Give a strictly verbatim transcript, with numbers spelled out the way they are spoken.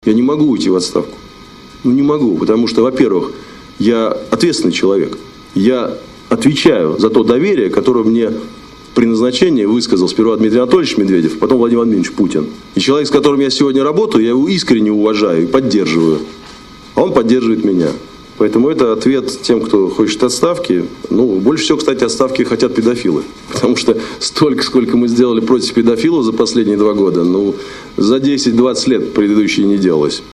Я не могу уйти в отставку. Ну, не могу, потому что, во-первых, я ответственный человек. Я отвечаю за то доверие, которое мне при назначении высказал сперва Дмитрий Анатольевич Медведев, потом Владимир Владимирович Путин. И человек, с которым я сегодня работаю, я его искренне уважаю и поддерживаю. А он поддерживает меня. Поэтому это ответ тем, кто хочет отставки. Ну, больше всего, кстати, отставки хотят педофилы. Потому что столько, сколько мы сделали против педофилов за последние два года, ну, за десять-двадцать лет предыдущие не делалось.